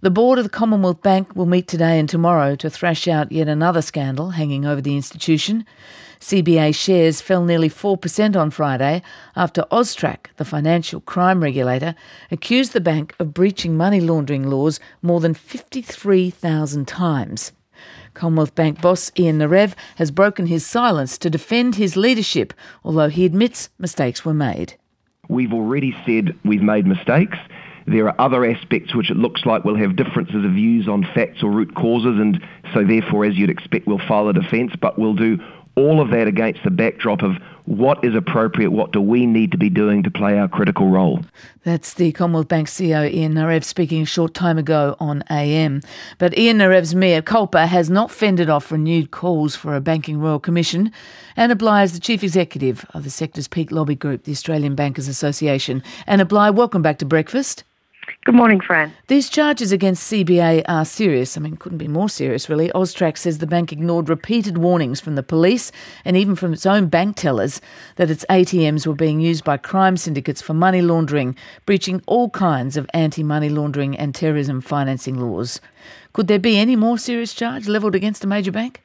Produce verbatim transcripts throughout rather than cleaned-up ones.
The board of the Commonwealth Bank will meet today and tomorrow to thrash out yet another scandal hanging over the institution. C B A shares fell nearly four percent on Friday after AUSTRAC, the financial crime regulator, accused the bank of breaching money laundering laws more than fifty-three thousand times. Commonwealth Bank boss Ian Narev has broken his silence to defend his leadership, although he admits mistakes were made. We've already said we've made mistakes. There are other aspects which it looks like we'll have differences of views on facts or root causes, and so therefore, as you'd expect, we'll file a defence, but we'll do all of that against the backdrop of what is appropriate, what do we need to be doing to play our critical role. That's the Commonwealth Bank C E O Ian Narev speaking a short time ago on A M. But Ian Narev's mea culpa has not fended off renewed calls for a Banking Royal Commission. Anna Bligh is the Chief Executive of the sector's peak lobby group, the Australian Bankers Association. Anna Bligh, welcome back to Breakfast. Good morning, Fran. These charges against C B A are serious. I mean, couldn't be more serious, really. AUSTRAC says the bank ignored repeated warnings from the police and even from its own bank tellers that its A T Ms were being used by crime syndicates for money laundering, breaching all kinds of anti-money laundering and terrorism financing laws. Could there be any more serious charge levelled against a major bank?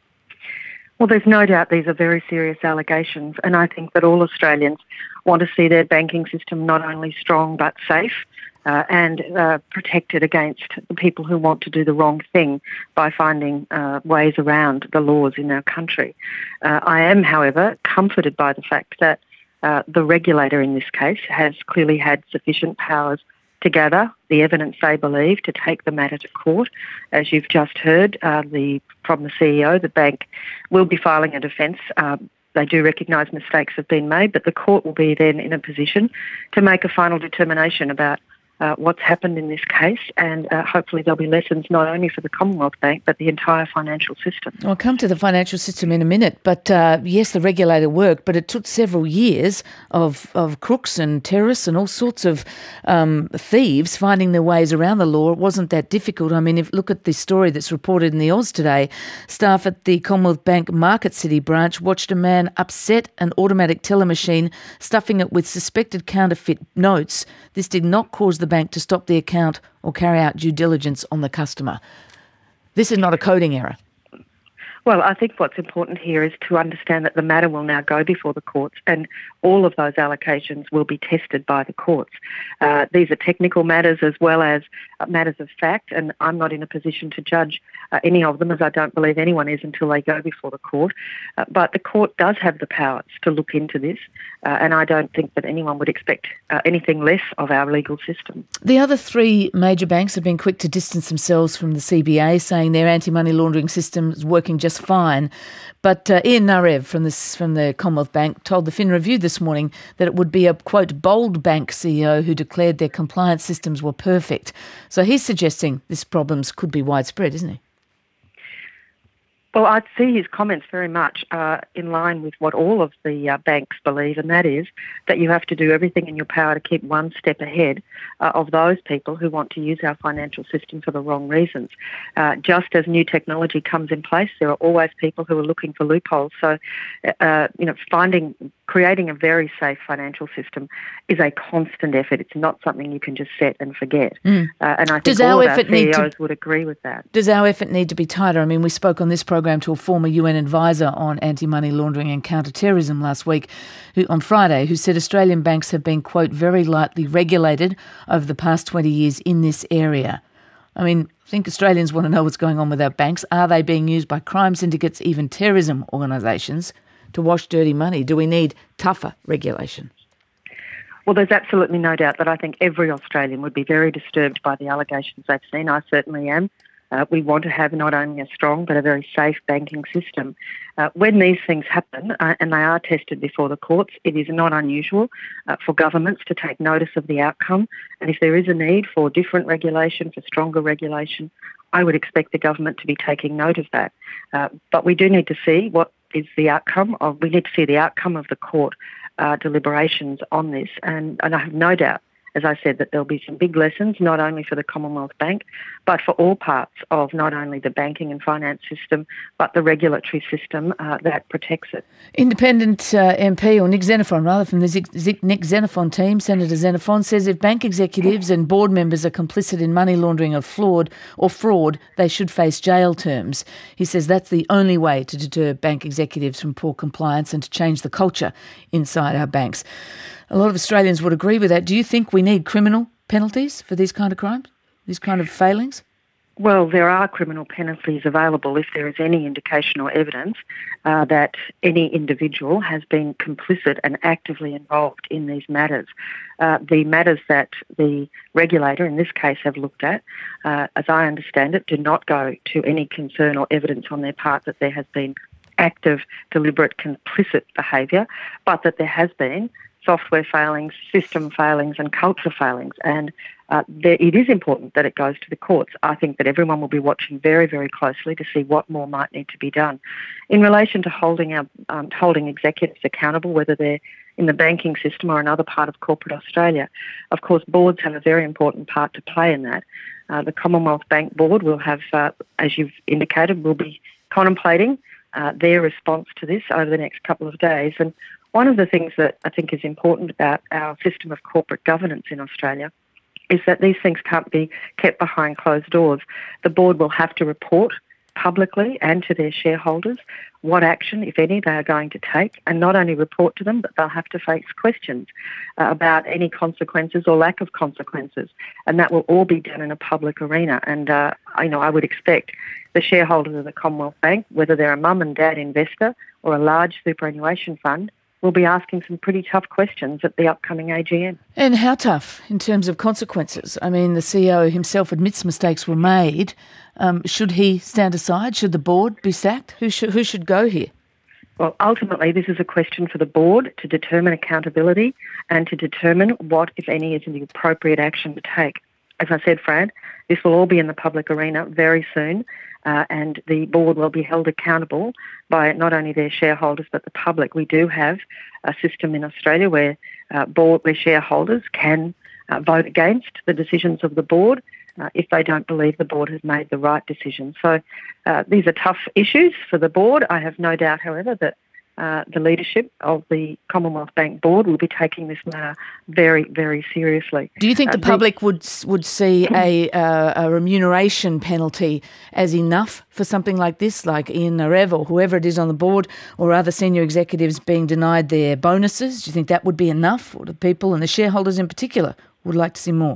Well, there's no doubt these are very serious allegations, and I think that all Australians want to see their banking system not only strong but safe. Uh, and uh, protected against the people who want to do the wrong thing by finding uh, ways around the laws in our country. Uh, I am, however, comforted by the fact that uh, the regulator in this case has clearly had sufficient powers to gather the evidence they believe to take the matter to court. As you've just heard uh, the, from the C E O, the bank will be filing a defence. Um, They do recognise mistakes have been made, but the court will be then in a position to make a final determination about Uh, what's happened in this case, and uh, hopefully there'll be lessons not only for the Commonwealth Bank but the entire financial system. I'll come to the financial system in a minute, but uh, yes, the regulator worked, but it took several years of, of crooks and terrorists and all sorts of um, thieves finding their ways around the law. It wasn't that difficult. I mean, if look at the story that's reported in the Oz today. Staff at the Commonwealth Bank Market City branch watched a man upset an automatic teller machine, stuffing it with suspected counterfeit notes. This did not cause the bank to stop the account or carry out due diligence on the customer. This is not a coding error. Well, I think what's important here is to understand that the matter will now go before the courts, and all of those allocations will be tested by the courts. Uh, these are technical matters as well as uh, matters of fact, and I'm not in a position to judge uh, any of them, as I don't believe anyone is until they go before the court. Uh, but the court does have the powers to look into this, uh, and I don't think that anyone would expect uh, anything less of our legal system. The other three major banks have been quick to distance themselves from the C B A, saying their anti-money laundering system is working just fine. But uh, Ian Narev from, this, from the Commonwealth Bank told the Fin Review this morning that it would be a, quote, bold bank C E O who declared their compliance systems were perfect. So he's suggesting this problems could be widespread, isn't he? Well, I'd see his comments very much uh, in line with what all of the uh, banks believe, and that is that you have to do everything in your power to keep one step ahead uh, of those people who want to use our financial system for the wrong reasons. Uh, just as new technology comes in place, there are always people who are looking for loopholes. So, uh, you know, finding, creating a very safe financial system is a constant effort. It's not something you can just set and forget. Mm. Uh, and I think does all our of our effort C E Os need to, would agree with that. Does our effort need to be tighter? I mean, we spoke on this program to a former U N advisor on anti-money laundering and counter-terrorism last week, who, on Friday, who said Australian banks have been, quote, very lightly regulated over the past twenty years in this area. I mean, I think Australians want to know what's going on with our banks. Are they being used by crime syndicates, even terrorism organisations, to wash dirty money? Do we need tougher regulation? Well, there's absolutely no doubt that I think every Australian would be very disturbed by the allegations they've seen. I certainly am. Uh, we want to have not only a strong but a very safe banking system. Uh, when these things happen, uh, and they are tested before the courts, it is not unusual uh, for governments to take notice of the outcome. And if there is a need for different regulation, for stronger regulation, I would expect the government to be taking note of that. Uh, but we do need to see what is the outcome of, we need to see the outcome of the court uh, deliberations on this. And, and I have no doubt as I said, that there'll be some big lessons, not only for the Commonwealth Bank, but for all parts of not only the banking and finance system, but the regulatory system uh, that protects it. Independent uh, M P, or Nick Xenophon, rather, from the Zic- Zic- Nick Xenophon team, Senator Xenophon, says if bank executives and board members are complicit in money laundering or fraud, or fraud, they should face jail terms. He says that's the only way to deter bank executives from poor compliance and to change the culture inside our banks. A lot of Australians would agree with that. Do you think we need criminal penalties for these kind of crimes, these kind of failings? Well, there are criminal penalties available if there is any indication or evidence uh, that any individual has been complicit and actively involved in these matters. Uh, the matters that the regulator, in this case, have looked at, uh, as I understand it, do not go to any concern or evidence on their part that there has been active, deliberate, complicit behaviour, but that there has been software failings, system failings and culture failings. And uh, there, it is important that it goes to the courts. I think that everyone will be watching very, very closely to see what more might need to be done. In relation to holding our, um, holding executives accountable, whether they're in the banking system or another part of corporate Australia, of course, boards have a very important part to play in that. Uh, the Commonwealth Bank Board will have, uh, as you've indicated, will be contemplating uh, their response to this over the next couple of days. And one of the things that I think is important about our system of corporate governance in Australia is that these things can't be kept behind closed doors. The board will have to report publicly and to their shareholders what action, if any, they are going to take, and not only report to them, but they'll have to face questions uh, about any consequences or lack of consequences. And that will all be done in a public arena. And uh, I know I would expect the shareholders of the Commonwealth Bank, whether they're a mum and dad investor or a large superannuation fund, will be asking some pretty tough questions at the upcoming A G M. And how tough in terms of consequences? I mean, the C E O himself admits mistakes were made. Um, should he stand aside? Should the board be sacked? Who should, who should go here? Well, ultimately, this is a question for the board to determine accountability and to determine what, if any, is the appropriate action to take. As I said, Fran, this will all be in the public arena very soon. Uh, and the board will be held accountable by not only their shareholders but the public. We do have a system in Australia where uh, board, where shareholders can uh, vote against the decisions of the board uh, if they don't believe the board has made the right decision. So uh, these are tough issues for the board. I have no doubt, however, that Uh, the leadership of the Commonwealth Bank Board will be taking this matter very, very seriously. Do you think the uh, public the, would would see a, uh, a remuneration penalty as enough for something like this, like Ian Narev or whoever it is on the board, or other senior executives being denied their bonuses? Do you think that would be enough, or the people and the shareholders in particular would like to see more?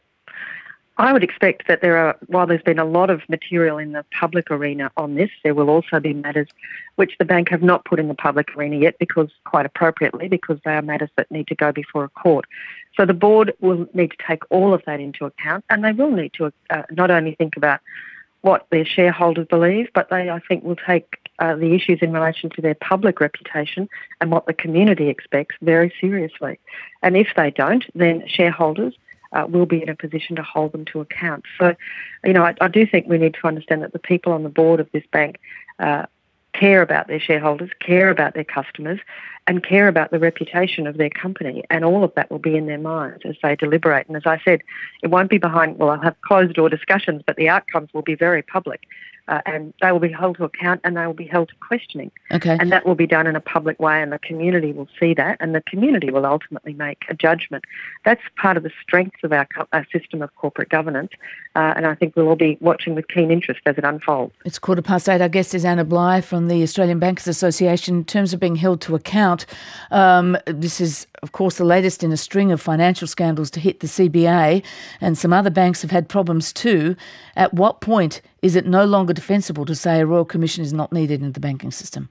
I would expect that there are, while there's been a lot of material in the public arena on this, there will also be matters which the bank have not put in the public arena yet, because quite appropriately, because they are matters that need to go before a court. So the board will need to take all of that into account, and they will need to uh, not only think about what their shareholders believe, but they, I think, will take uh, the issues in relation to their public reputation and what the community expects very seriously. And if they don't, then shareholders Uh, will be in a position to hold them to account. So, you know, I, I do think we need to understand that the people on the board of this bank uh, care about their shareholders, care about their customers, and care about the reputation of their company. And all of that will be in their minds as they deliberate. And as I said, it won't be behind, well, I'll have closed-door discussions, but the outcomes will be very public. Uh, and they will be held to account and they will be held to questioning. Okay. And that will be done in a public way, and the community will see that, and the community will ultimately make a judgment. That's part of the strengths of our, our system of corporate governance, uh, and I think we'll all be watching with keen interest as it unfolds. It's quarter past eight. Our guest is Anna Bligh from the Australian Bankers Association. In terms of being held to account, um, this is, of course, the latest in a string of financial scandals to hit the C B A, and some other banks have had problems too. At what point is it no longer defensible to say a Royal Commission is not needed in the banking system?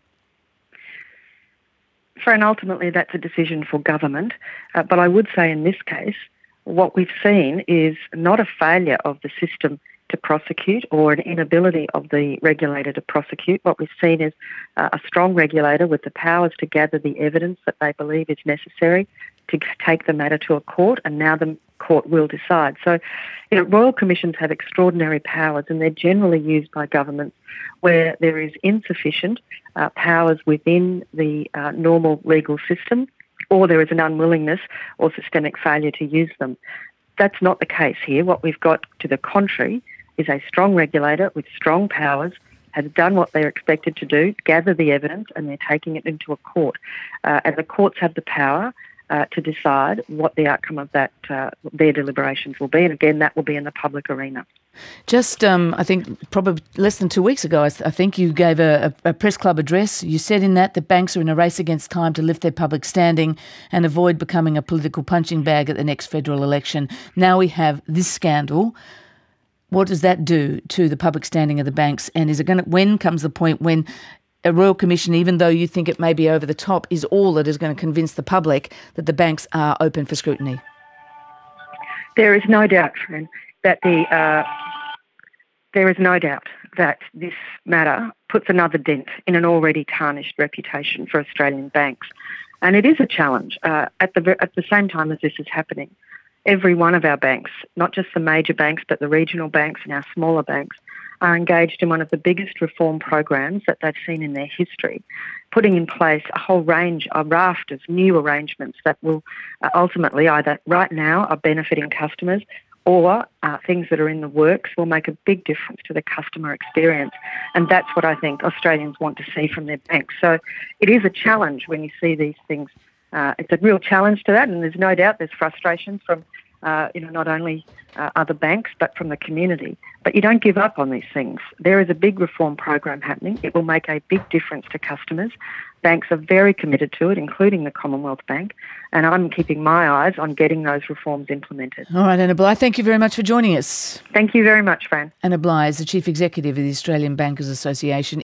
Fran, ultimately that's a decision for government, uh, but I would say in this case what we've seen is not a failure of the system to prosecute or an inability of the regulator to prosecute. What we've seen is uh, a strong regulator with the powers to gather the evidence that they believe is necessary to take the matter to a court, and now the court will decide. So, you know, Royal Commissions have extraordinary powers, and they're generally used by governments where there is insufficient uh, powers within the uh, normal legal system, or there is an unwillingness or systemic failure to use them. That's not the case here. What we've got, to the contrary, is a strong regulator with strong powers, has done what they're expected to do, gather the evidence, and they're taking it into a court. Uh, and the courts have the power uh, to decide what the outcome of that uh, their deliberations will be. And again, that will be in the public arena. Just, um, I think, probably less than two weeks ago, I, th- I think you gave a, a, a press club address. You said in that that banks are in a race against time to lift their public standing and avoid becoming a political punching bag at the next federal election. Now we have this scandal. What does that do to the public standing of the banks? And is it going to, when comes the point when a Royal Commission, even though you think it may be over the top, is all that is going to convince the public that the banks are open for scrutiny? There is no doubt, Fran, that the uh, there is no doubt that this matter puts another dent in an already tarnished reputation for Australian banks, and it is a challenge. Uh, at the at the same time as this is happening, every one of our banks, not just the major banks but the regional banks and our smaller banks, are engaged in one of the biggest reform programs that they've seen in their history, putting in place a whole range, a raft of new arrangements that will uh, ultimately either right now are benefiting customers or uh, things that are in the works will make a big difference to the customer experience. And that's what I think Australians want to see from their banks. So it is a challenge when you see these things. Uh, it's a real challenge to that, and there's no doubt there's frustration from uh, you know, not only uh, other banks but from the community. But you don't give up on these things. There is a big reform program happening. It will make a big difference to customers. Banks are very committed to it, including the Commonwealth Bank, and I'm keeping my eyes on getting those reforms implemented. All right, Anna Bligh, thank you very much for joining us. Thank you very much, Fran. Anna Bligh is the Chief Executive of the Australian Bankers Association.